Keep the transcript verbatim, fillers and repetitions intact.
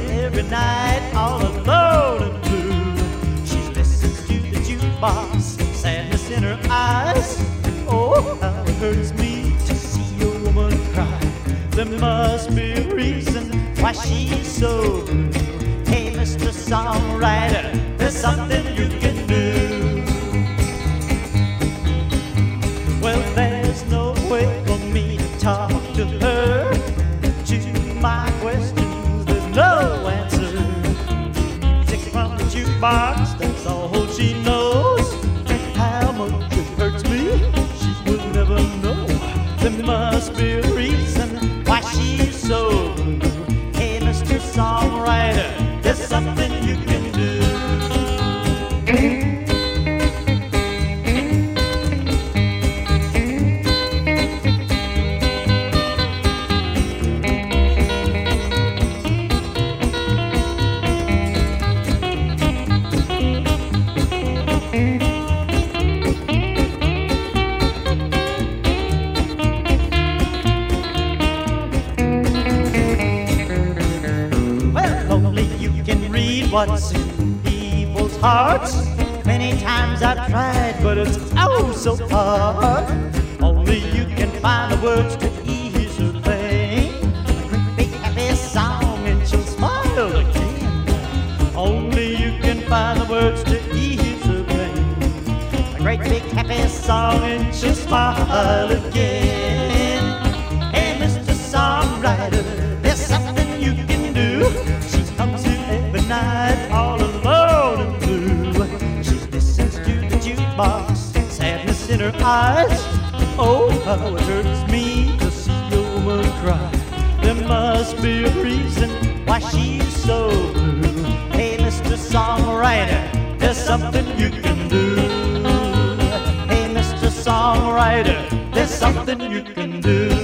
every night all alone and blue. She listens to the jukebox, sadness in her eyes. Oh, how it hurts me to see a woman cry. There must be a reason why she's so blue. Hey, Mister Songwriter, there's something you can do. Well, there's no way for me to talk to her. To my questions, there's no answer. Music from the jukebox, that's all she knows. How much it hurts me, she will never know. There must be a reason why she's so blue. Hey, Mister Songwriter, there's something you can do. What's in people's hearts? Many times I've tried, but it's oh so hard. Only you can find the words to ease her pain. A great big happy song and she'll smile again. Only you can find the words to ease her pain. A great big happy song and she'll smile again. Hey, Mister Songwriter, there's something you can do. She comes here every night all alone and blue. She listens to the jukebox, sadness in her eyes. Oh, how it hurts me to see a woman cry. There must be a reason why she's so blue. Hey, Mister Songwriter, there's something you can do. Hey, Mister Songwriter, there's something you can do.